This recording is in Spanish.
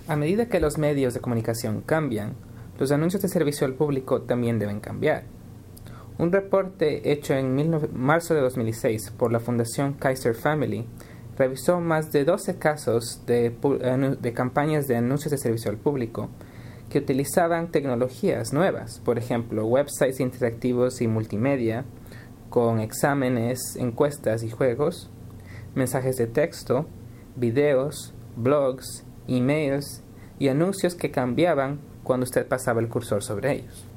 A medida que los medios de comunicación cambian, los anuncios de servicio al público también deben cambiar. Un reporte hecho en marzo de 2006 por la Fundación Kaiser Family revisó más de 12 casos de campañas de anuncios de servicio al público que utilizaban tecnologías nuevas, por ejemplo, websites interactivos y multimedia, con exámenes, encuestas y juegos, mensajes de texto, videos, blogs, emails y anuncios que cambiaban cuando usted pasaba el cursor sobre ellos.